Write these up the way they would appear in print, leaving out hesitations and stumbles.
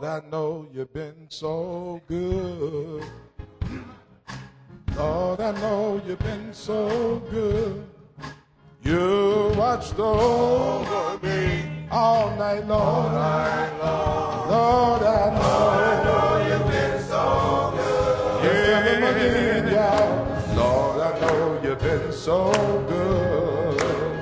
Lord, I know you've been so good. Lord, I know you've been so good. You watched over me all night long. Lord, I know you've been so good. Yeah, y'all. Lord, I know you've been so good.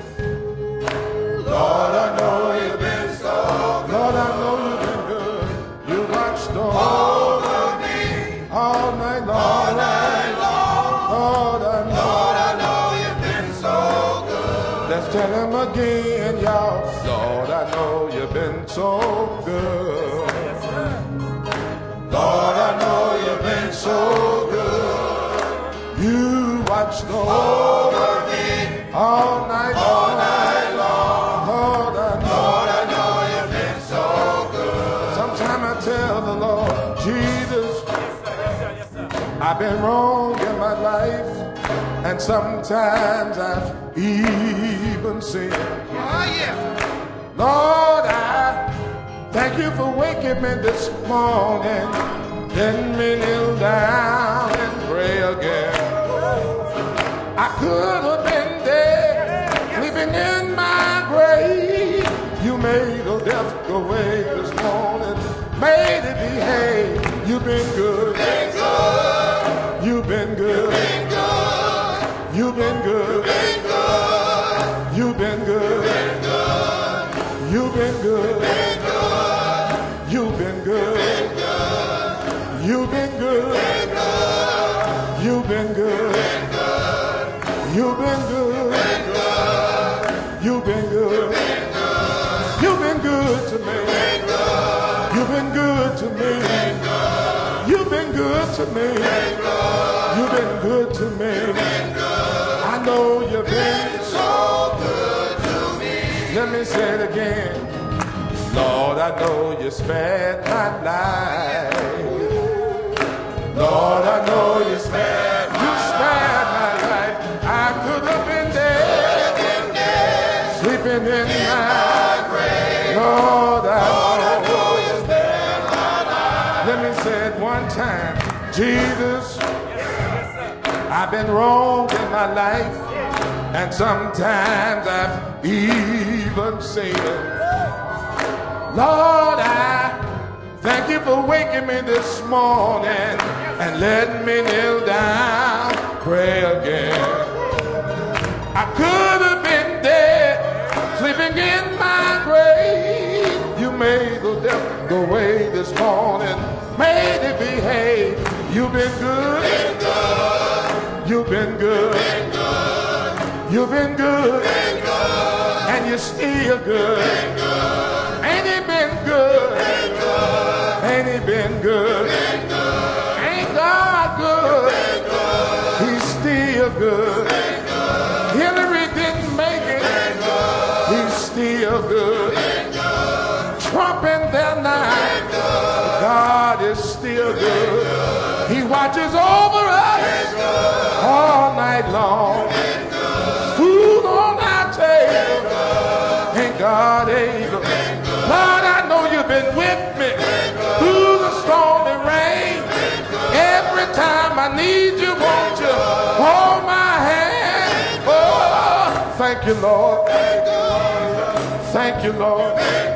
Lord, I know you've been so good. Lord, I know you've been good. You watched over me all night long. All night long. Lord, I know you've been so good. Let's tell him again, y'all. Lord, I know you've been so good. Lord, I know you've been so good. You watched over me all night long. All night long. Lord, I know you've been so good. Sometimes I tell the Lord, Jesus, I've been wrong in my life, and sometimes I've even sinned. Oh, yeah. Lord, I thank you for waking me this morning. Let me kneel down and pray again. I could have been dead, sleeping in my grave. You made a death go away this morning, made it behave. You've been good. You've been good. You've been good. You've been good. You've been good. You've been good. You've been good. You've been good. You've been good. You've been good. You've been good to me. You've been good to me. You've been good to me. You've been good to me. I know you've been so good to me. Let me say it again. Lord, I know you spared my life. Lord, I know you spared my life. I could have been dead, sleeping in my grave. Lord, I know you spared my life. Let me say it one time. Jesus, I've been wrong in my life, and sometimes I've even sinned. Lord, I thank you for waking me this morning and letting me kneel down, pray again. I could have been dead, sleeping in my grave. You made the devil go away this morning, made it behave. You've been good. You've been good. You've been good. And you're still good. Ain't he been good? Ain't he been good? Ain't God good? He's still good. Hillary didn't make it. He's still good. Trump in there now. God is still good. He watches over us all night long. Food on our table. Ain't God able? Lord, I know you've been with me through the storm and rain. Every time I need you, won't you hold my hand? Oh, thank you, Lord. Thank you, Lord.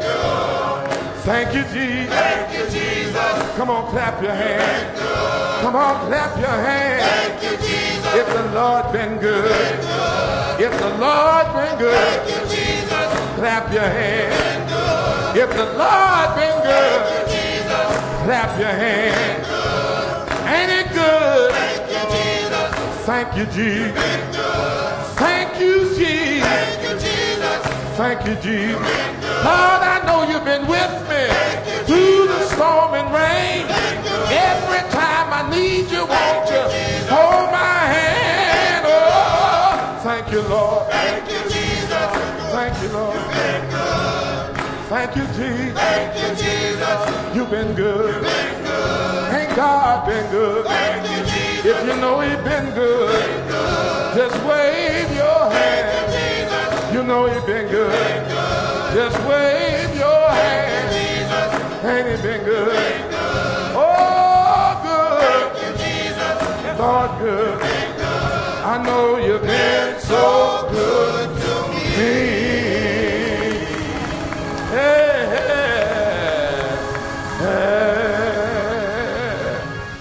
Thank you, Jesus. Thank you, Jesus. Come on, clap your hands. Come on, clap your hands. Thank you, Jesus. If the Lord been good, if the Lord been good, Thank you, Jesus. clap your hands. If the Lord been good, Thank you, Jesus. clap your hands. Ain't it good? Thank you, Jesus. Thank you, Jesus. Thank you, Jesus. Thank you, Jesus. Thank you, Jesus. Lord, I know you've been with me through the storm and rain. Every time I need you, won't you hold my hand? Oh, thank you, Lord. Thank you, Jesus. Thank you, Lord. Thank you, Jesus. Thank you, Jesus. You've been good. Ain't God been good? Thank you, Jesus. If you know he's been good, just wave your hand. You know he's been good. Just wave your hand. Ain't he been good? Oh, good. Thank you, Jesus. Lord, good. I know you've been so good to me. Hey, hey, hey.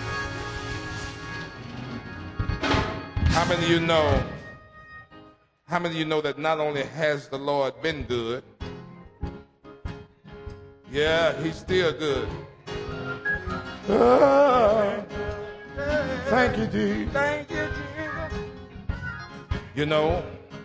How many of you know? How many of you know that not only has the Lord been good, yeah, he's still good. Thank you, Jesus. Thank you, Jesus. You know,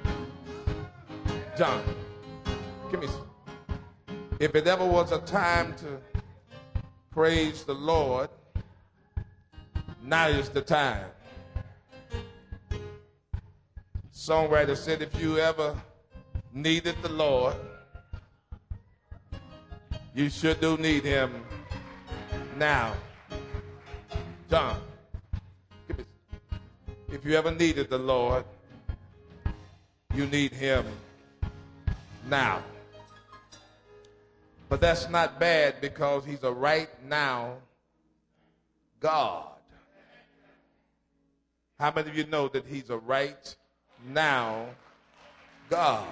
John, give me some. If it ever was a time to praise the Lord, now is the time. Songwriter said, if you ever needed the Lord, you sure do need him now. John, give me some. If you ever needed the Lord, you need him now. But that's not bad because he's a right now God. How many of you know that he's a right now God?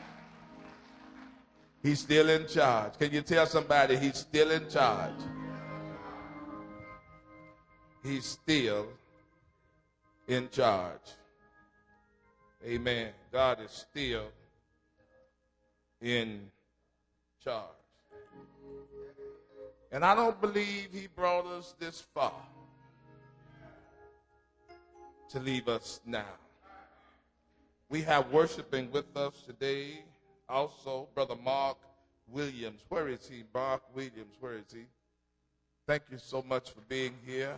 He's still in charge. Can you tell somebody he's still in charge? He's still in charge. Amen. God is still in charge. And I don't believe he brought us this far to leave us now. We have worshiping with us today also Brother Mark Williams. Where is he? Mark Williams, where is he? Thank you so much for being here.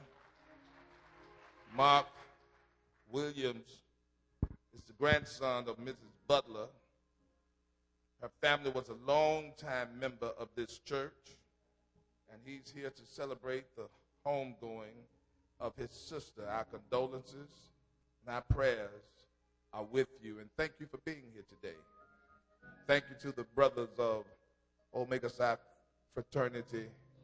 Mark Williams is the grandson of Mrs. Butler. Her family was a long-time member of this church, and he's here to celebrate the homegoing of his sister. Our condolences and our prayers are with you, and thank you for being here today. Thank you to the brothers of Omega Psi Fraternity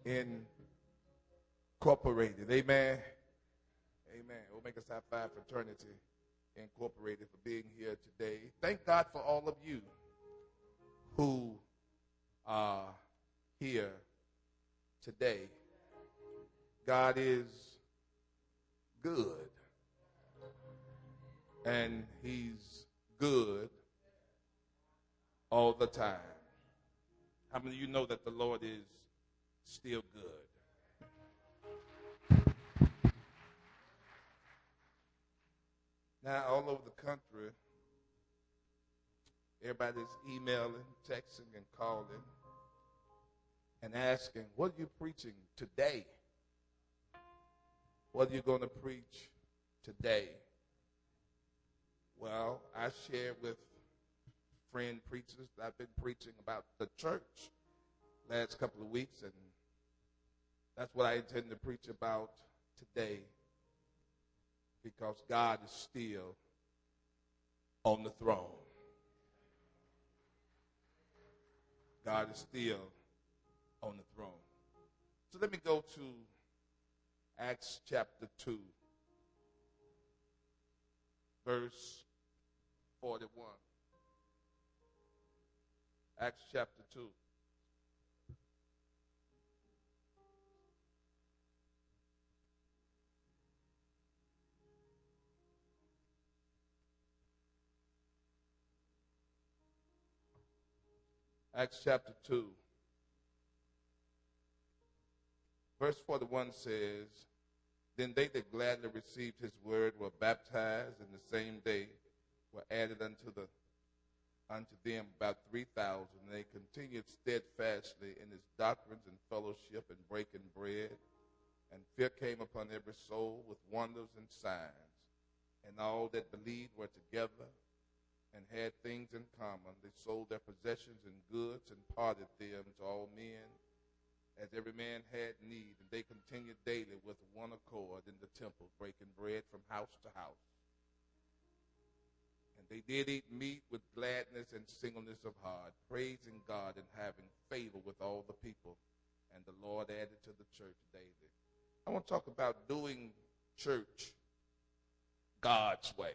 Incorporated. Amen. Amen. Omega Psi Phi Fraternity Incorporated for being here today. Thank God for all of you who are here today. God is good. And he's good all the time. How many of you know that the Lord is still good? Now, all over the country, everybody's emailing, texting, and calling and asking, what are you preaching today? What are you going to preach today? Well, I shared with friend preachers that I've been preaching about the church last couple of weeks, and that's what I intend to preach about today, because God is still on the throne. God is still on the throne. So let me go to Acts chapter 2, verse 41. Acts chapter 2. Acts chapter 2, verse 41 says, Then they that gladly received his word were baptized, and the same day were added unto them about 3,000. And they continued steadfastly in his doctrines and fellowship and breaking bread. And fear came upon every soul with wonders and signs. And all that believed were together and had things in common. They sold their possessions and goods and parted them to all men, as every man had need. And they continued daily with one accord in the temple, breaking bread from house to house. And they did eat meat with gladness and singleness of heart, praising God and having favor with all the people. and the Lord added to the church daily. I want to talk about doing church God's way.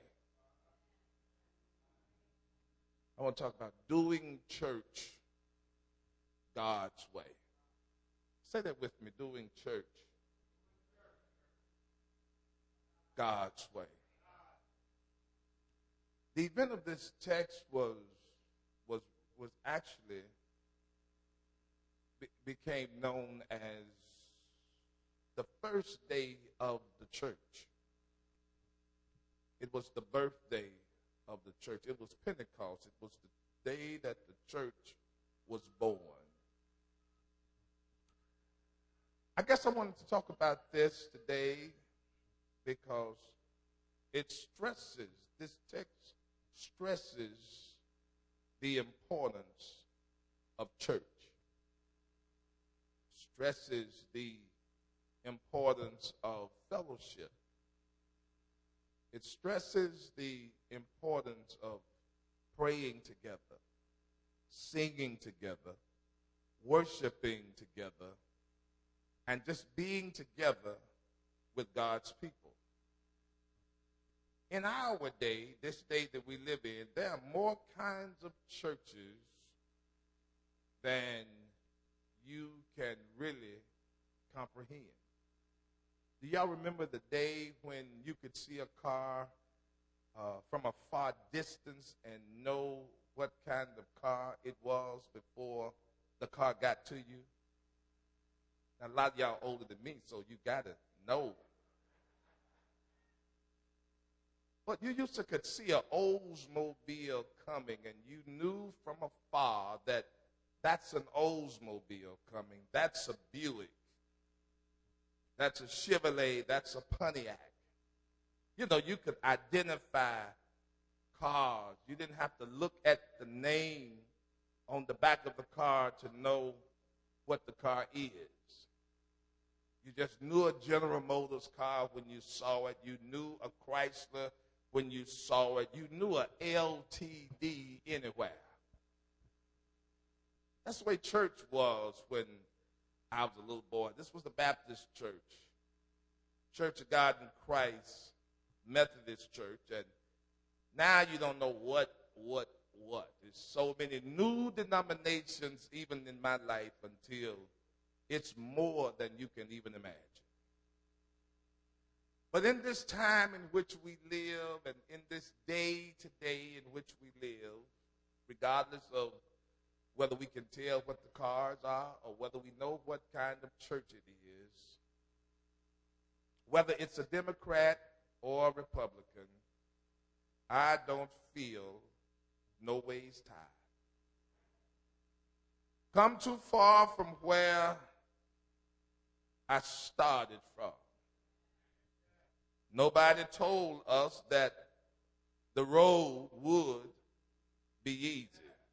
I want to talk about doing church God's way. Say that with me, doing church God's way. The event of this text was actually became known as the first day of the church. It was the birthday of the church. It was Pentecost. It was the day that the church was born. I guess I wanted to talk about this today because this text stresses the importance of church, stresses the importance of fellowship. It stresses the importance of praying together, singing together, worshiping together, and just being together with God's people. In our day, this day that we live in, there are more kinds of churches than you can really comprehend. Do y'all remember the day when you could see a car from a far distance and know what kind of car it was before the car got to you? Now, a lot of y'all older than me, so you got to know. But you used to could see an Oldsmobile coming, and you knew from afar that that's an Oldsmobile coming. That's a Buick. That's a Chevrolet. That's a Pontiac. You know, you could identify cars. You didn't have to look at the name on the back of the car to know what the car is. You just knew a General Motors car when you saw it. You knew a Chrysler when you saw it. You knew a LTD anywhere. That's the way church was when I was a little boy. This was the Baptist church, Church of God in Christ, Methodist church. And now you don't know what. There's so many new denominations even in my life until it's more than you can even imagine. But in this time in which we live and in this day today in which we live, regardless of whether we can tell what the cars are or whether we know what kind of church it is, whether it's a Democrat or a Republican, I don't feel no ways tired. Come too far from where I started from. Nobody told us that the road would be easy.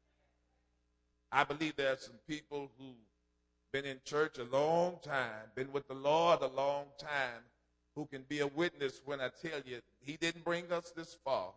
I believe there are some people who've been in church a long time, been with the Lord a long time, who can be a witness when I tell you he didn't bring us this far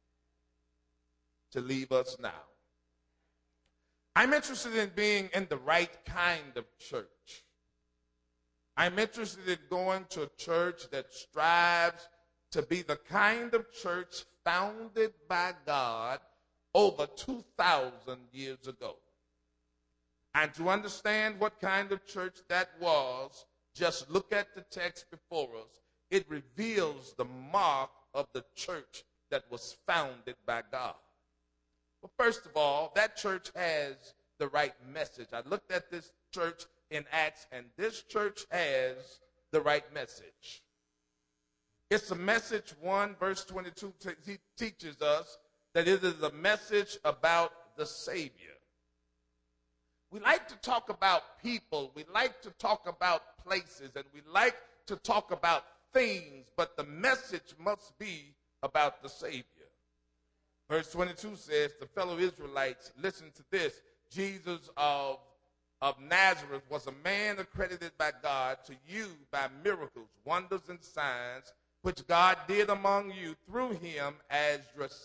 to leave us now. I'm interested in being in the right kind of church. I'm interested in going to a church that strives to be the kind of church founded by God over 2,000 years ago. And to understand what kind of church that was, just look at the text before us. It reveals the mark of the church that was founded by God. Well, first of all, that church has the right message. I looked at this church in Acts, and this church has the right message. It's a message, 1 verse 22 teaches us that it is a message about the Savior. We like to talk about people, we like to talk about places, and we like to talk about things, but the message must be about the Savior. Verse 22 says, the fellow Israelites, listen to this, Jesus of Nazareth was a man accredited by God to you by miracles, wonders, and signs, which God did among you through him, as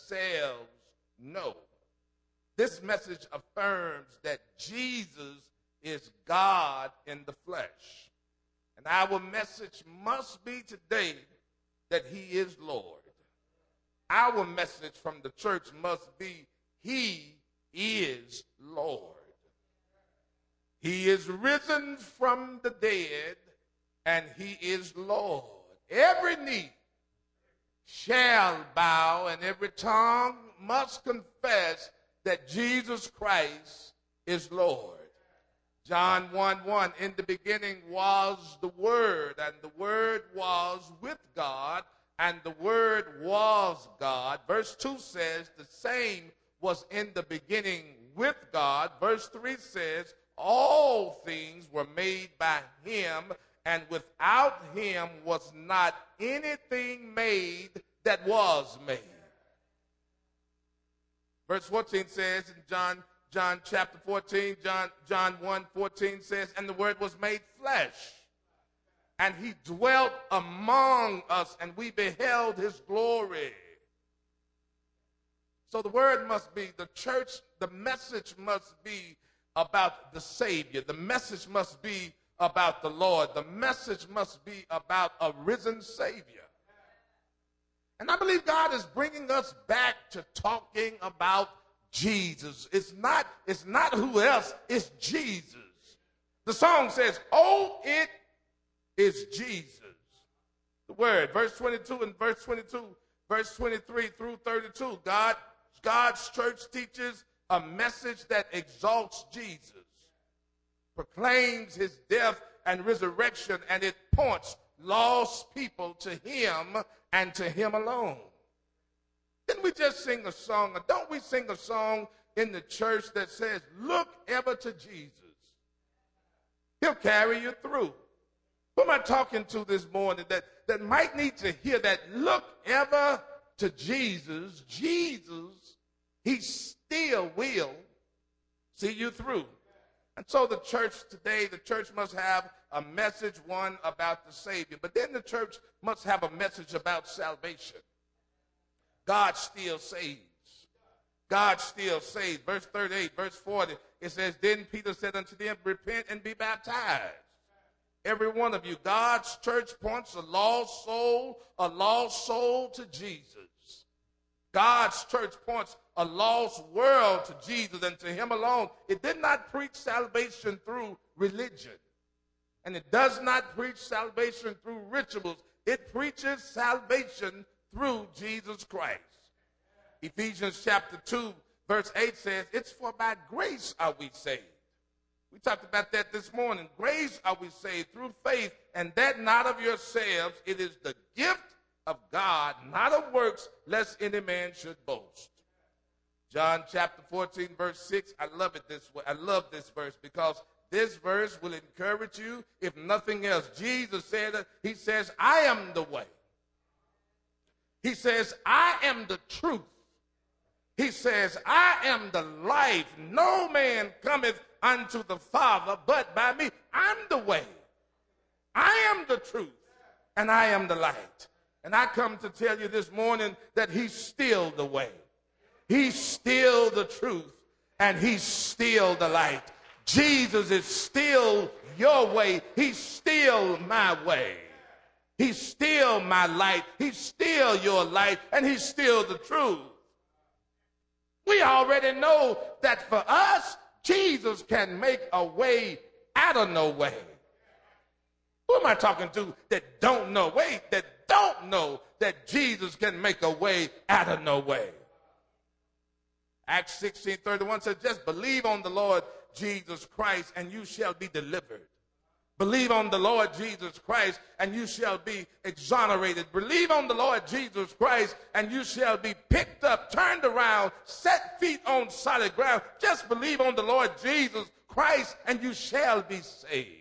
yourselves know. This message affirms that Jesus is God in the flesh. And our message must be today that he is Lord. Our message from the church must be he is Lord. He is risen from the dead, and he is Lord. Every knee shall bow, and every tongue must confess that Jesus Christ is Lord. John 1:1, in the beginning was the Word, and the Word was with God, and the Word was God. Verse 2 says the same was in the beginning with God. Verse 3 says all things were made by him, and without him was not anything made that was made. Verse 14 says in John chapter 14, John 1:14 says, and the Word was made flesh, and he dwelt among us, and we beheld his glory. So the word must be, the church, the message must be about the Savior. The message must be about the Lord. The message must be about a risen Savior. And I believe God is bringing us back to talking about Jesus. It's not who else, it's Jesus. The song says, oh, it is Jesus. The word, verse 22 and verse 22, verse 23 through 32, God's church teaches a message that exalts Jesus, proclaims his death and resurrection, and it points lost people to him and to him alone. Didn't we just sing a song, or don't we sing a song in the church that says, look ever to Jesus? He'll carry you through. Who am I talking to this morning that might need to hear that? Look ever to Jesus. Jesus, he still will see you through. And so the church today, the church must have a message, one, about the Savior. But then the church must have a message about salvation. God still saves. God still saves. Verse 38, verse 40, it says, then Peter said unto them, repent and be baptized, every one of you. God's church points a lost soul to Jesus. God's church points a lost world to Jesus and to him alone. It did not preach salvation through religion. And it does not preach salvation through rituals. It preaches salvation through Jesus Christ. Ephesians chapter 2, verse 8 says, it's for by grace are we saved. We talked about that this morning. Grace are we saved through faith, and that not of yourselves. It is the gift of God, not of works, lest any man should boast. John chapter 14, verse 6, I love it this way. I love this verse because this verse will encourage you, if nothing else. Jesus said, he says, I am the way. He says, I am the truth. He says, I am the life. No man cometh unto the Father but by me. I'm the way. I am the truth. And I am the light. And I come to tell you this morning that he's still the way. He's still the truth. And he's still the light. Jesus is still your way. He's still my way. He's still my light. He's still your light. And he's still the truth. We already know that for us, Jesus can make a way out of no way. Who am I talking to that don't know? That don't know that Jesus can make a way out of no way. Acts 16:31 says, just believe on the Lord Jesus Christ and you shall be delivered. Believe on the Lord Jesus Christ and you shall be exonerated. Believe on the Lord Jesus Christ and you shall be picked up, turned around, set feet on solid ground. Just believe on the Lord Jesus Christ and you shall be saved.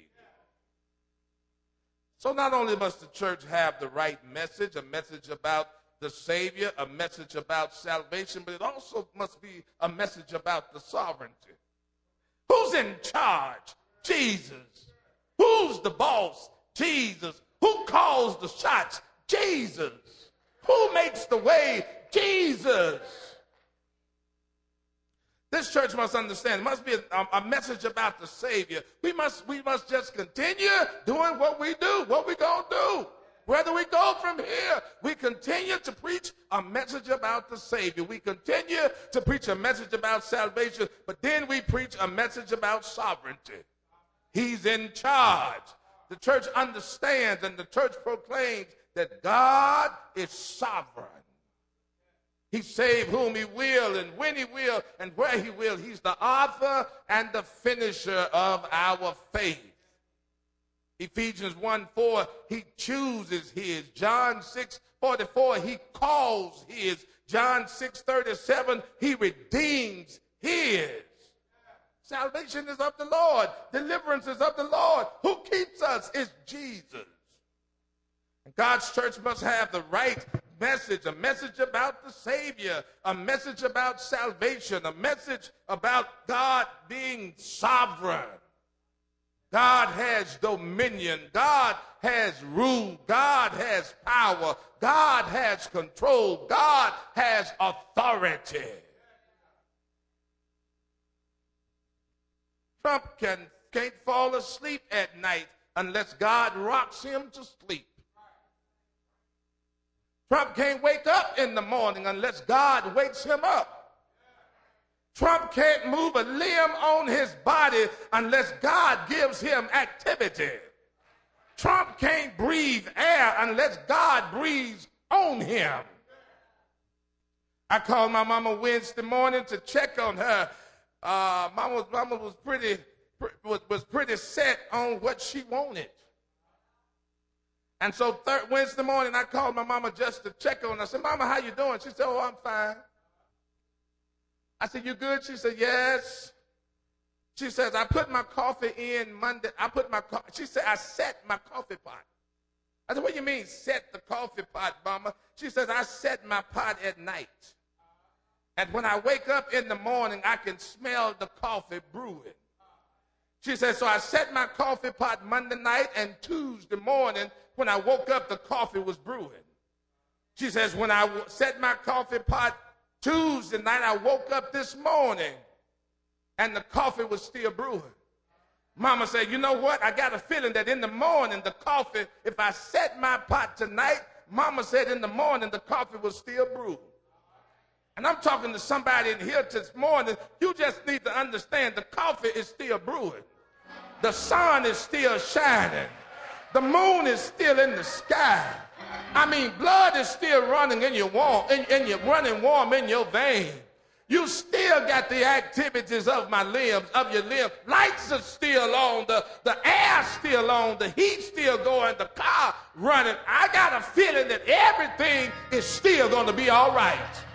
So not only must the church have the right message, a message about the Savior, a message about salvation, but it also must be a message about the sovereignty. Who's in charge? Jesus. Who's the boss? Jesus. Who calls the shots? Jesus. Who makes the way? Jesus. This church must understand. It must be a message about the Savior. We must just continue doing what we do, what we gonna do. Whether we go from here, we continue to preach a message about the Savior. We continue to preach a message about salvation, but then we preach a message about sovereignty. He's in charge. The church understands and the church proclaims that God is sovereign. He saves whom he will and when he will and where he will. He's the author and the finisher of our faith. Ephesians 1:4, he chooses his. John 6:44, he calls his. John 6:37, he redeems his. Salvation is of the Lord. Deliverance is of the Lord. Who keeps us is Jesus. And God's church must have the right message, a message about the Savior, a message about salvation, a message about God being sovereign. God has dominion. God has rule. God has power. God has control. God has authority. Trump can't fall asleep at night unless God rocks him to sleep. Trump can't wake up in the morning unless God wakes him up. Trump can't move a limb on his body unless God gives him activity. Trump can't breathe air unless God breathes on him. I called my mama Wednesday morning to check on her. Mama was pretty set on what she wanted. And so Wednesday morning, I called my mama just to check on her. I said, Mama, how you doing? She said, oh, I'm fine. I said, you good? She said, yes. She says, I put my coffee in Monday. She said, I set my coffee pot. I said, what do you mean, set the coffee pot, Mama? She says, I set my pot at night. And when I wake up in the morning, I can smell the coffee brewing. She said, so I set my coffee pot Monday night, and Tuesday morning, when I woke up, the coffee was brewing. She says, when I set my coffee pot Tuesday night, I woke up this morning, and the coffee was still brewing. Mama said, you know what? I got a feeling that in the morning, the coffee, if I set my pot tonight, Mama said in the morning, the coffee was still brewing. And I'm talking to somebody in here this morning. You just need to understand the coffee is still brewing. The sun is still shining. The moon is still in the sky. I mean, blood is still running in your running warm in your veins. You still got the activities of my limbs, of your limbs. Lights are still on, the air's still on, the heat's still going, the car running. I got a feeling that everything is still going to be all right.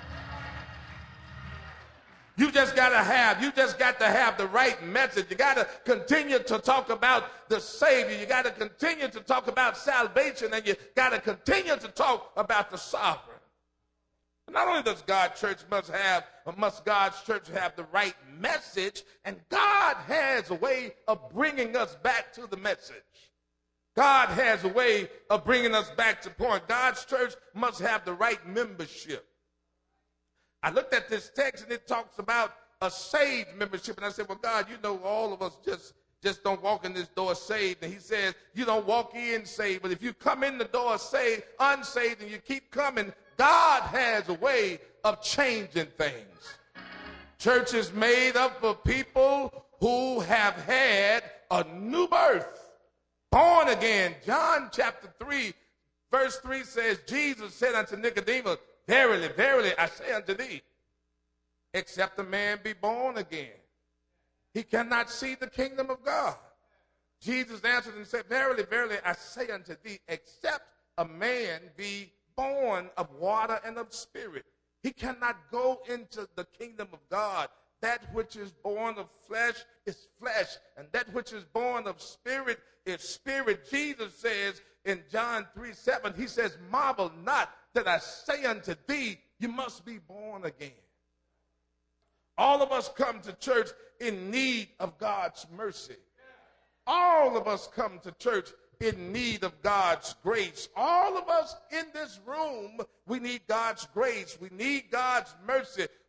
You just got to have the right message. You got to continue to talk about the Savior. You got to continue to talk about salvation, and you got to continue to talk about the sovereign. Not only does God's church must God's church have the right message, and God has a way of bringing us back to the message. God has a way of bringing us back to point. God's church must have the right membership. I looked at this text, and it talks about a saved membership. And I said, well, God, you know all of us just don't walk in this door saved. And he says, you don't walk in saved. But if you come in the door saved, unsaved, and you keep coming, God has a way of changing things. Church is made up of people who have had a new birth, born again. John chapter 3, verse 3 says, Jesus said unto Nicodemus, verily, verily, I say unto thee, except a man be born again, he cannot see the kingdom of God. Jesus answered and said, verily, verily, I say unto thee, except a man be born of water and of spirit, he cannot go into the kingdom of God. That which is born of flesh is flesh, and that which is born of spirit is spirit. Jesus says in John 3:7, he says, marvel not that I say unto thee, you must be born again. All of us come to church in need of God's mercy. All of us come to church in need of God's grace. All of us in this room, we need God's grace. We need God's mercy.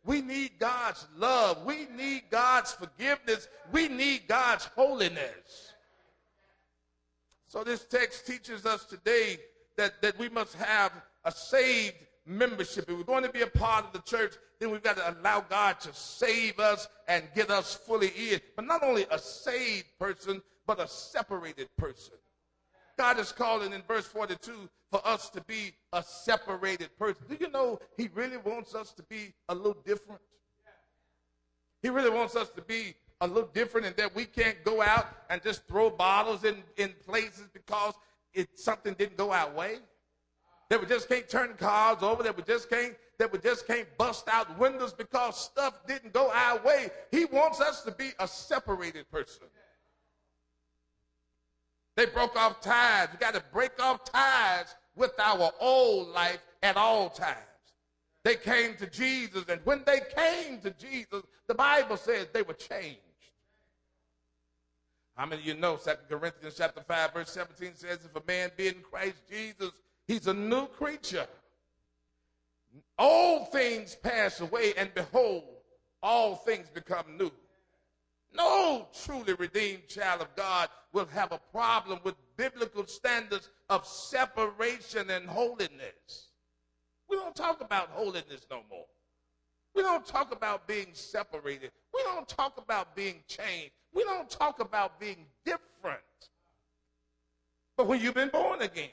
We need God's love. We need God's forgiveness. We need God's holiness. So this text teaches us today that we must have a saved membership. If we're going to be a part of the church, then we've got to allow God to save us and get us fully in. But not only a saved person, but a separated person. God is calling in verse 42 for us to be a separated person. Do you know he really wants us to be a little different? He really wants us to be a little different, and that we can't go out and just throw bottles in places because something didn't go our way. That we just can't turn cars over, that we just can't bust out windows because stuff didn't go our way. He wants us to be a separated person. They broke off ties. We got to break off ties with our old life at all times. They came to Jesus, and when they came to Jesus, the Bible says they were changed. How many of you know 2 Corinthians chapter 5, verse 17 says, if a man be in Christ Jesus, he's a new creature. Old things pass away, and behold, all things become new. No truly redeemed child of God will have a problem with biblical standards of separation and holiness. We don't talk about holiness no more. We don't talk about being separated. We don't talk about being changed. We don't talk about being different. But when you've been born again,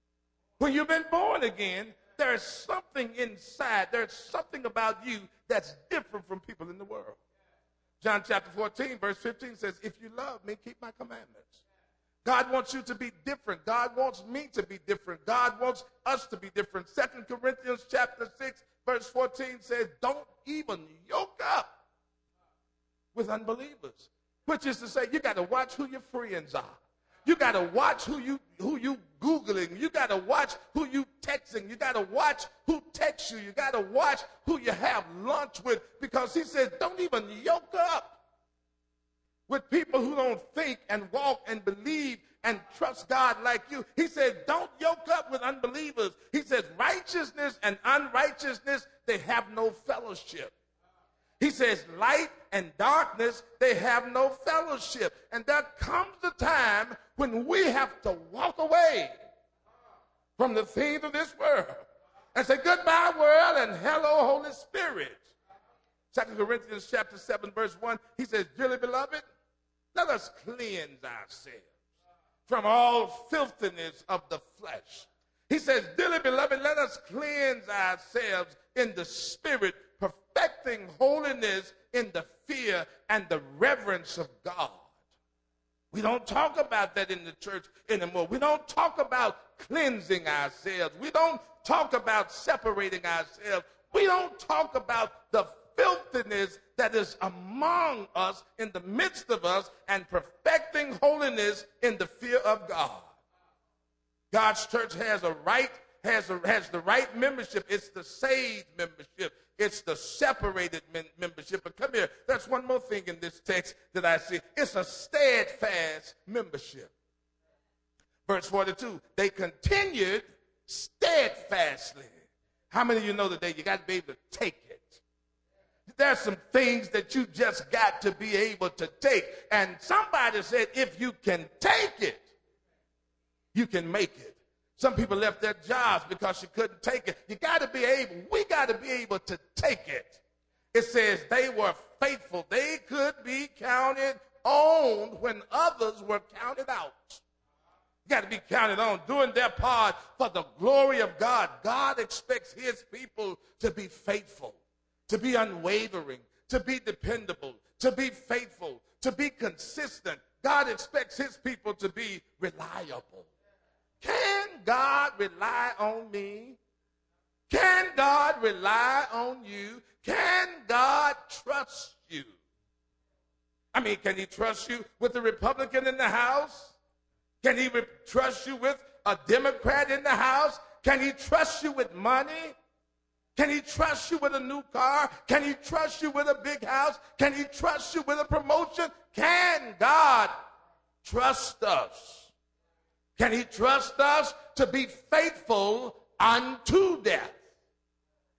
there's something inside. There's something about you that's different from people in the world. John chapter 14, verse 15 says, if you love me, keep my commandments. God wants you to be different. God wants me to be different. God wants us to be different. 2 Corinthians chapter 6, verse 14 says, don't even yoke up with unbelievers. Which is to say, you got to watch who your friends are. You got to watch who you Googling. You got to watch who you texting. You got to watch who texts you. You got to watch who you have lunch with, because he says don't even yoke up with people who don't think and walk and believe and trust God like you. He said don't yoke up with unbelievers. He says righteousness and unrighteousness, they have no fellowship. He says light and darkness, they have no fellowship. And there comes the time when we have to walk away from the things of this world and say goodbye world and hello Holy Spirit. 2 Corinthians chapter 7 verse 1, he says, dearly beloved, let us cleanse ourselves from all filthiness of the flesh. He says, dearly beloved, let us cleanse ourselves in the spirit, perfecting holiness in the fear and the reverence of God. We don't talk about that in the church anymore. We don't talk about cleansing ourselves. We don't talk about separating ourselves. We don't talk about the filthiness that is among us, in the midst of us, and perfecting holiness in the fear of God. God's church has the right membership. It's the saved membership. It's the separated membership. But come here, there's one more thing in this text that I see. It's a steadfast membership. Verse 42, they continued steadfastly. How many of you know today you got to be able to take it? There's some things that you just got to be able to take. And somebody said if you can take it, you can make it. Some people left their jobs because you couldn't take it. We got to be able to take it. It says they were faithful. They could be counted on when others were counted out. You got to be counted on, doing their part for the glory of God. God expects his people to be faithful, to be unwavering, to be dependable, to be faithful, to be consistent. God expects his people to be reliable. Can God rely on me? Can God rely on you? Can God trust you? I mean, can he trust you with a Republican in the House? Can he trust you with a Democrat in the House? Can he trust you with money? Can he trust you with a new car? Can he trust you with a big house? Can he trust you with a promotion? Can God trust us? Can he trust us to be faithful unto death?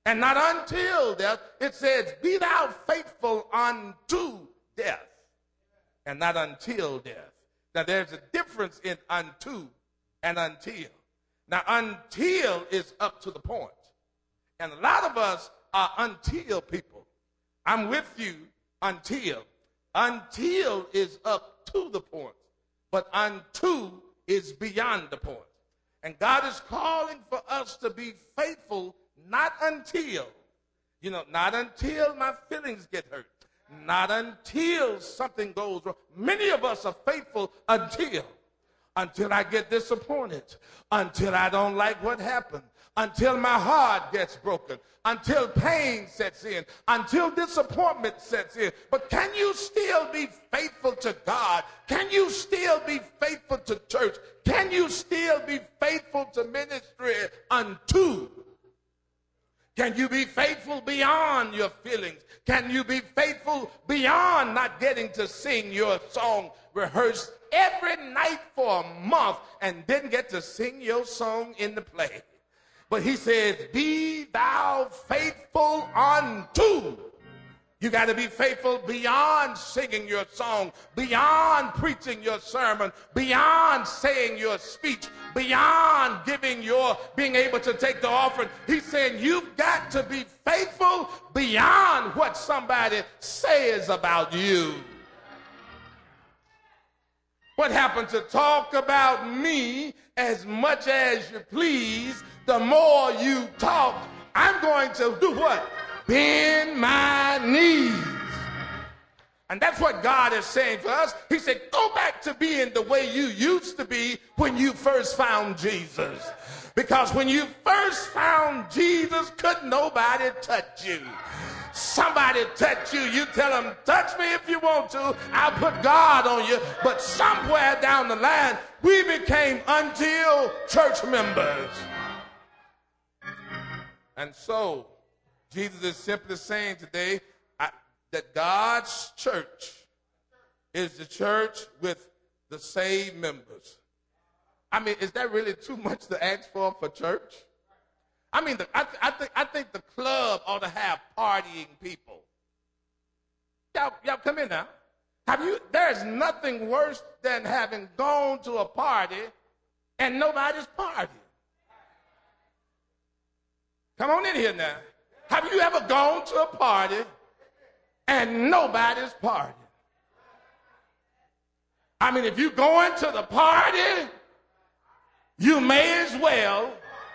and not until death. It says, be thou faithful unto death, and not until death. Now, there's a difference in unto and until. Now, until is up to the point. And a lot of us are until people. I'm with you until. Until is up to the point, but unto is beyond the point. And God is calling for us to be faithful, not until, not until my feelings get hurt, not until something goes wrong. Many of us are faithful until I get disappointed, until I don't like what happened, until my heart gets broken, until pain sets in, until disappointment sets in. But can you still be faithful to God? Can you still be faithful to church? Can you still be faithful to ministry unto? Can you be faithful beyond your feelings? Can you be faithful beyond not getting to sing your song rehearsed every night for a month and didn't get to sing your song in the play? But he says, be thou faithful unto. You got to be faithful beyond singing your song, beyond preaching your sermon, beyond saying your speech, beyond being able to take the offering. He's saying you've got to be faithful beyond what somebody says about you. What happened to talk about me as much as you please? The more you talk, I'm going to do what? Bend my knees. And that's what God is saying for us. He said, go back to being the way you used to be when you first found Jesus. Because when you first found Jesus, couldn't nobody touch you. Somebody touch you, you tell them, touch me if you want to. I'll put God on you. But somewhere down the line, we became until church members. And so, Jesus is simply saying today that God's church is the church with the saved members. I mean, is that really too much to ask for church? I mean, I think the club ought to have partying people. Y'all come in now. There's nothing worse than having gone to a party and nobody's partying. Come on in here now. Have you ever gone to a party and nobody's partying? I mean, if you're going to the party, you may as well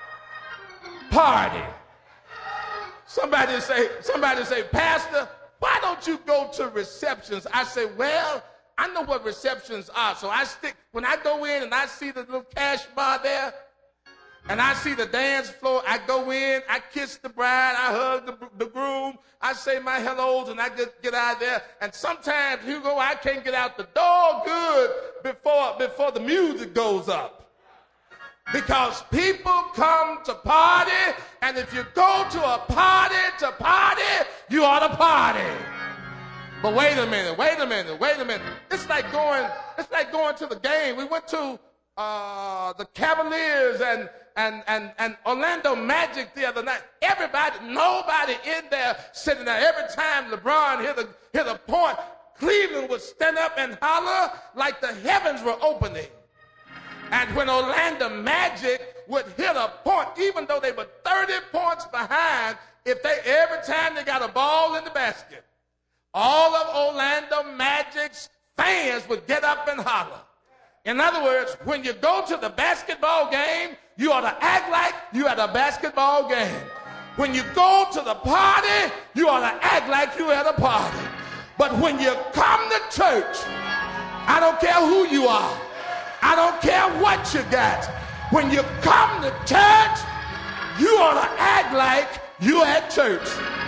party. Somebody say, Pastor, why don't you go to receptions? I say, well, I know what receptions are. So when I go in and I see the little cash bar there, and I see the dance floor, I go in, I kiss the bride, I hug the groom, I say my hellos, and I get out of there. And sometimes, Hugo, I can't get out the door good before the music goes up. Because people come to party, and if you go to a party, you ought to party. But wait a minute. It's like going to the game. We went to the Cavaliers and Orlando Magic the other night. Nobody in there sitting there. Every time LeBron hit a point, Cleveland would stand up and holler like the heavens were opening. And when Orlando Magic would hit a point, even though they were 30 points behind, every time they got a ball in the basket, all of Orlando Magic's fans would get up and holler. In other words, when you go to the basketball game, you ought to act like you at a basketball game. When you go to the party, you ought to act like you at a party. But when you come to church, I don't care who you are. I don't care what you got. When you come to church, you ought to act like you at church.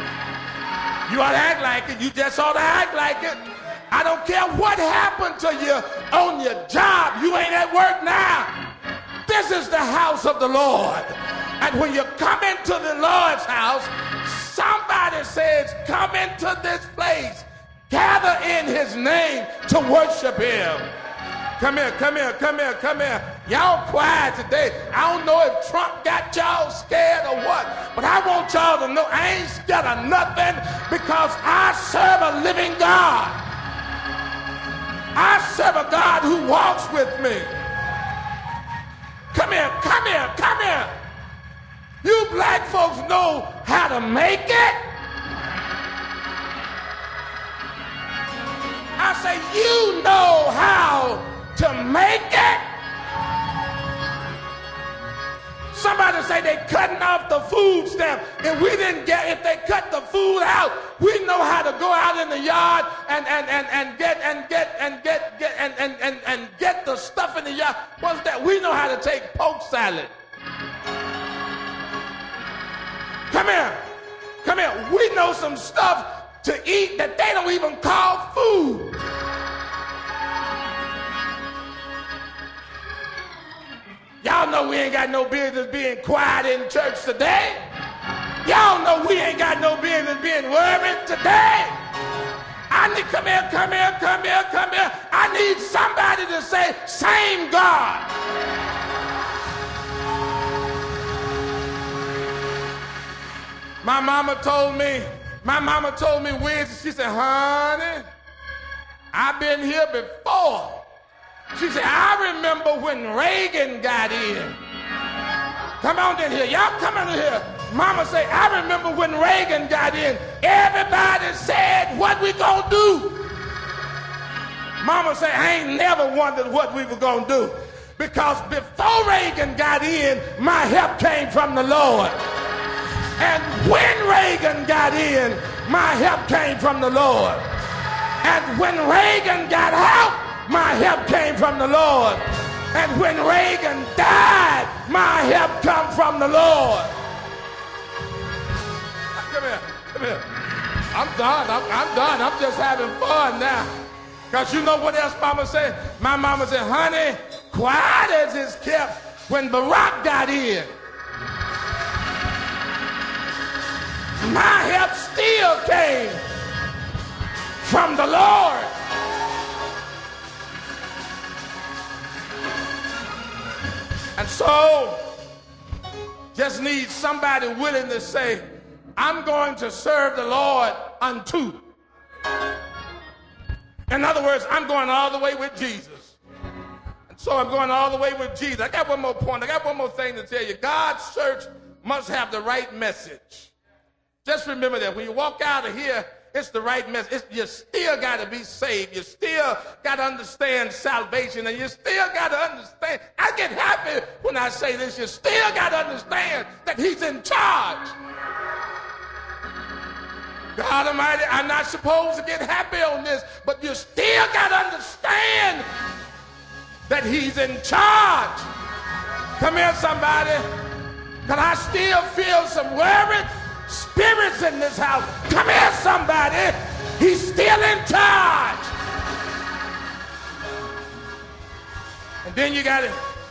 You ought to act like it. You just ought to act like it. I don't care what happened to you on your job. You ain't at work now. This is the house of the Lord. And when you come into the Lord's house, somebody says, come into this place. Gather in his name to worship him. Come here. Y'all quiet today. I don't know if Trump got y'all scared or what, but I want y'all to know I ain't scared of nothing because I serve a living God. I serve a God who walks with me. Come here, come here, come here. You black folks know how to make it. I say, you know how to make it. Somebody say they cutting off the food stamp. If we didn't get, if they cut the food out, we know how to go out in the yard and get the stuff in the yard. What's that? We know how to take poke salad. Come here. Come here. We know some stuff to eat that they don't even call food. Y'all know we ain't got no business being quiet in church today. Y'all know we ain't got no business being worried today. I need, come here, come here, come here, come here. I need somebody to say, same God. My mama told me Wednesday, she said, honey, I've been here before. She said, I remember when Reagan got in. Come on in here. Y'all come on in here. Mama say, I remember when Reagan got in. Everybody said, what we gonna do? Mama say, I ain't never wondered what we were gonna do. Because before Reagan got in, my help came from the Lord. And when Reagan got in, my help came from the Lord. And when Reagan got out, my help came from the Lord. And when Reagan died, my help come from the Lord. Come here, come here. I'm done, I'm done. I'm just having fun now. Because you know what else Mama said? My mama said, honey, quiet as it's kept when Barack got in. My help still came from the Lord. And so, just need somebody willing to say, I'm going to serve the Lord unto. In other words, I'm going all the way with Jesus. And so I'm going all the way with Jesus. I got one more point. I got one more thing to tell you. God's church must have the right message. Just remember that when you walk out of here, it's the right message. You still got to be saved. You still got to understand salvation. And you still got to understand. I get happy when I say this. You still got to understand that he's in charge. God Almighty, I'm not supposed to get happy on this, but you still got to understand that he's in charge. Come here, somebody. Because I still feel some worried spirits in this house. Come here, somebody. He's still in charge. And then you got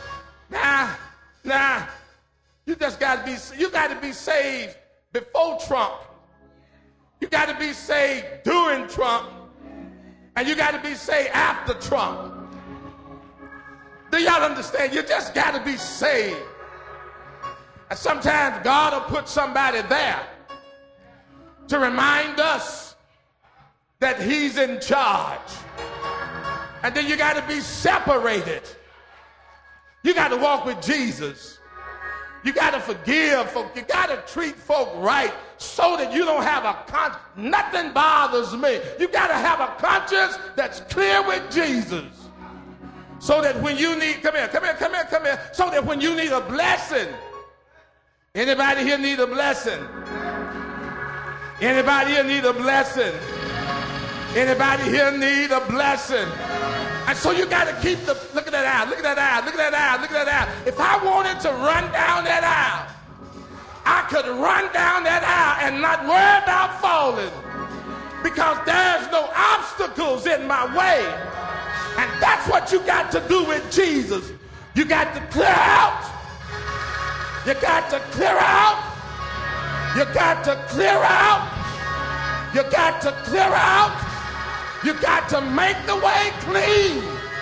to, you just got to be saved before Trump. You got to be saved during Trump. And you got to be saved after Trump. Do y'all understand? You just got to be saved. And sometimes God will put somebody there to remind us that he's in charge. And then you got to be separated. You got to walk with Jesus. You got to forgive folk. You got to treat folk right so that you don't have a conscience. Nothing bothers me. You got to have a conscience that's clear with Jesus. So that when you need, come here, so that when you need a blessing, anybody here need a blessing? Anybody here need a blessing? Anybody here need a blessing? And so you got to keep the, look at that aisle, look at that aisle, look at that aisle, look at that aisle. If I wanted to run down that aisle, I could run down that aisle and not worry about falling because there's no obstacles in my way. And that's what you got to do with Jesus. You got to clear out. You got to clear out. You got to clear out. You got to clear out. You got to make the way clean.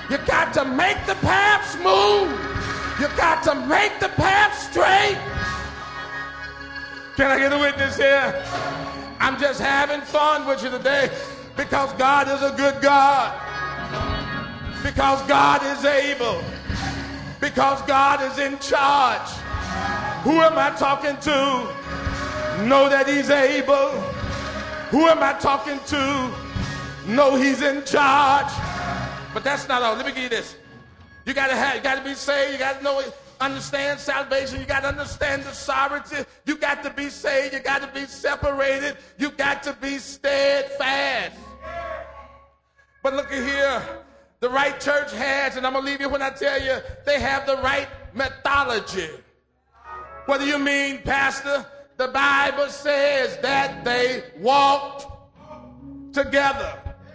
You got to make the path smooth. You got to make the path straight. Can I get a witness here? I'm just having fun with you today because God is a good God. Because God is able. Because God is in charge. Who am I talking to? Know that he's able. Who am I talking to? Know he's in charge. But that's not all. Let me give you this. You gotta be saved. You gotta know it. Understand salvation. You got to understand the sovereignty. You got to be saved. You got to be separated. You got to be steadfast. But look at here. The right church has, and I'm going to leave you when I tell you, they have the right methodology. What do you mean, Pastor? The Bible says that they walked together.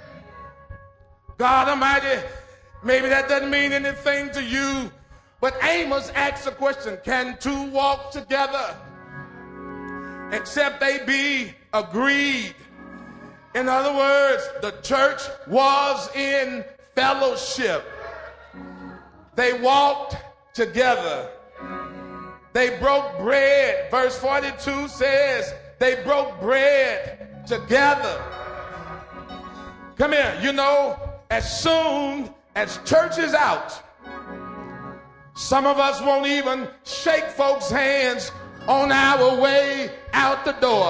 God Almighty, maybe that doesn't mean anything to you. But Amos asks a question, can two walk together except they be agreed? In other words, the church was in fellowship. They walked together. They broke bread. Verse 42 says they broke bread together. Come here. You know, as soon as church is out, some of us won't even shake folks' hands on our way out the door.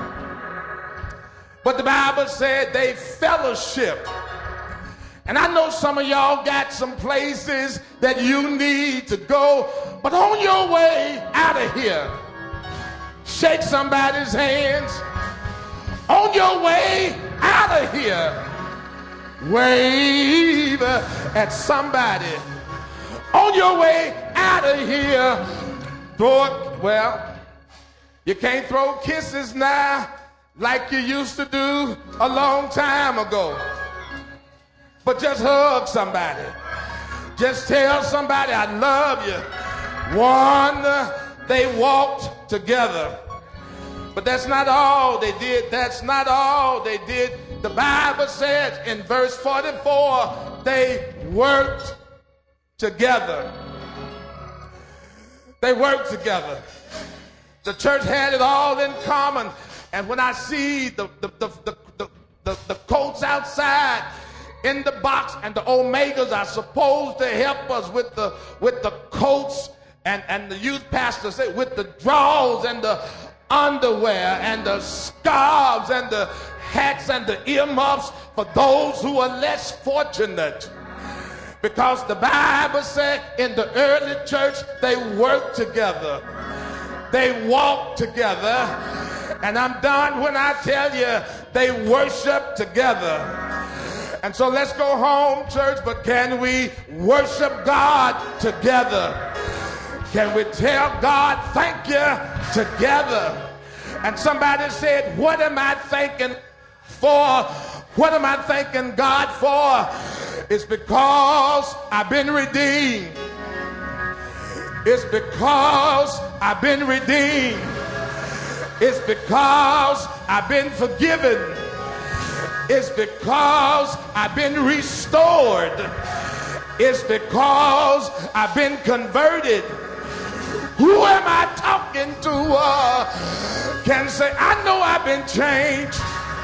But the Bible said they fellowship. And I know some of y'all got some places that you need to go, but on your way out of here, shake somebody's hands. On your way out of here, wave at somebody. On your way out of here, well, you can't throw kisses now like you used to do a long time ago. But just hug somebody. Just tell somebody, I love you. One, they walked together. But that's not all they did. That's not all they did. The Bible says in verse 44, they worked together. They worked together. The church had it all in common. And when I see the coats outside in the box, and the Omegas are supposed to help us with the coats, and the youth pastor said with the drawers and the underwear and the scarves and the hats and the earmuffs for those who are less fortunate. Because the Bible said in the early church, they worked together. They walked together. And I'm done when I tell you they worship together. And so let's go home, church, but can we worship God together? Can we tell God thank you together? And somebody said, what am I thanking for? What am I thanking God for? It's because I've been redeemed. It's because I've been redeemed. It's because I've been forgiven. It's because I've been restored. It's because I've been converted. Who am I talking to? Can say, I know I've been changed.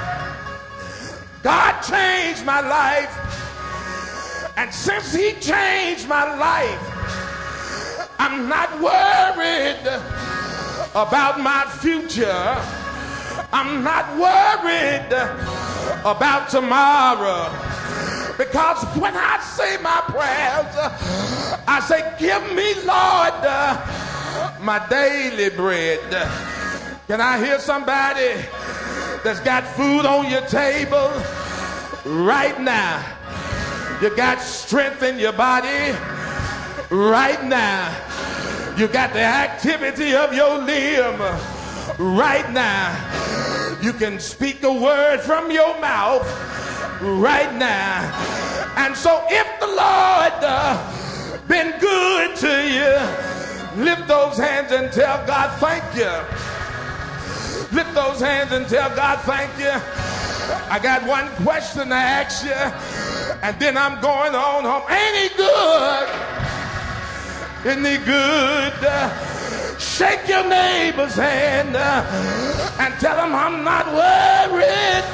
God changed my life. And since he changed my life, I'm not worried about my future. I'm not worried about tomorrow. Because when I say my prayers, I say, give me, Lord, my daily bread. Can I hear somebody that's got food on your table right now? You got strength in your body right now. You got the activity of your limb right now. You can speak a word from your mouth right now. And so if the Lord been good to you, lift those hands and tell God thank you. Lift those hands and tell God thank you. I got one question to ask you. and then I'm going on home. Ain't he good? Isn't he good? Shake your neighbor's hand and tell him I'm not worried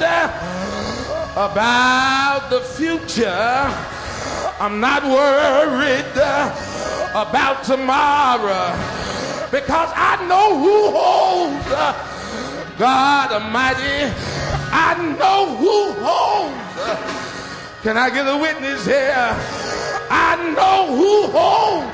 about the future. I'm not worried about tomorrow, because I know who holds God Almighty. I know who holds. Can I get a witness here? I know who holds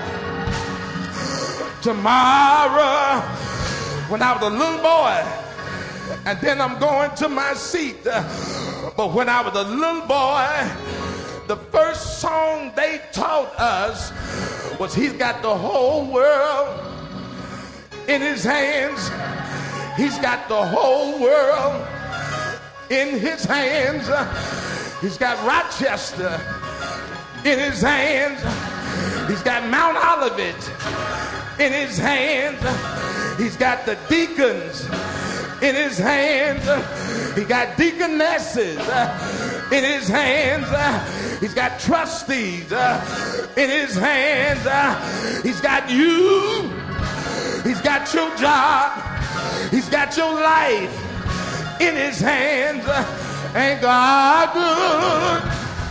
tomorrow. When I was a little boy, and then I'm going to my seat, but when I was a little boy, the first song they taught us was He's got the whole world in His hands. He's got the whole world in His hands. He's got Rochester in His hands. He's got Mount Olivet in His hands. He's got the deacons in His hands. He got deaconesses in His hands. He's got trustees in His hands. He's got you. He's got your job. He's got your life in His hands. Ain't God good?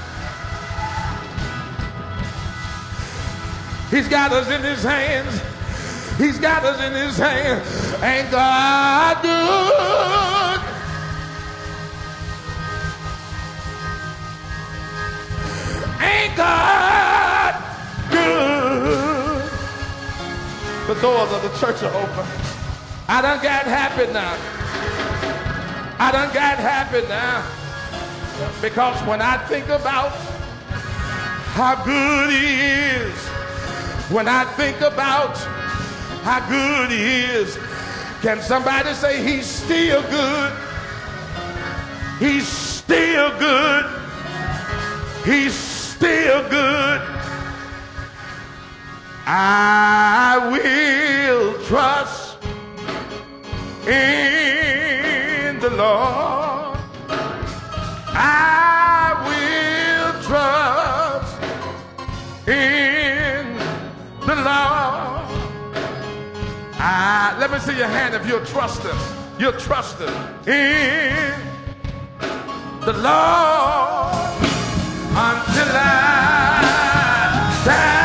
He's got us in His hands. He's got us in His hands. Ain't God good? Ain't God good? The doors of the church are open. I done got happy now. I done got happy now. Because when I think about how good He is, when I think about how good He is, can somebody say He's still good? He's still good. He's still good. I will trust in the Lord. I will trust in the Lord. Let me see your hand if you're trusting. You're trusting in the Lord until I die.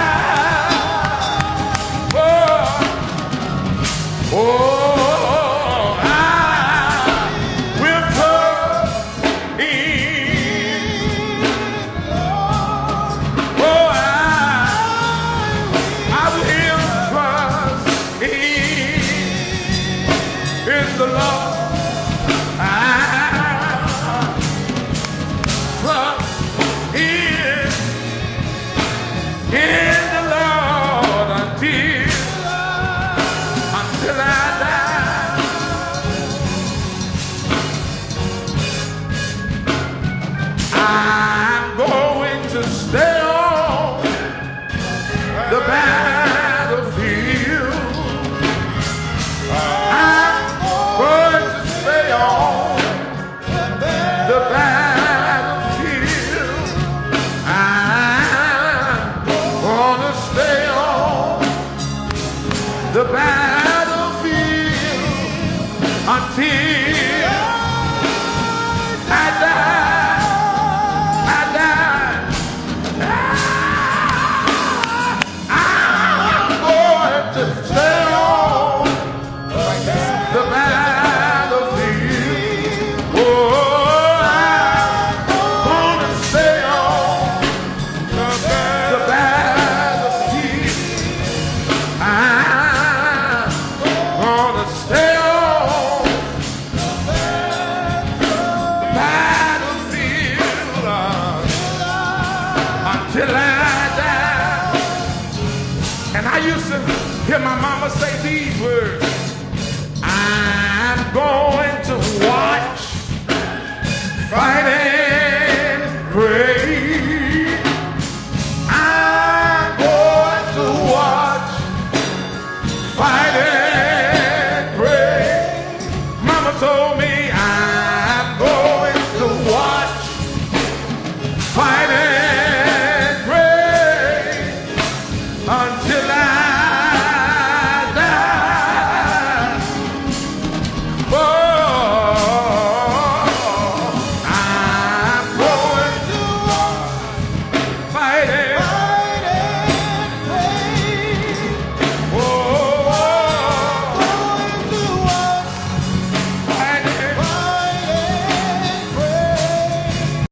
Oh, I will trust in the Lord. Oh, I will trust in the Lord. I trust in the Lord until I die. I'm going to stay on the battlefield. I'm going to stay on the battlefield. I'm going to stay on the battlefield until I die. I die. I'm going to stay on the battlefield. Oh, I'm going to stay on the battlefield. I'm going to stay on the battlefield until I die. And I used to hear my mama say these words. I'm going to watch fighting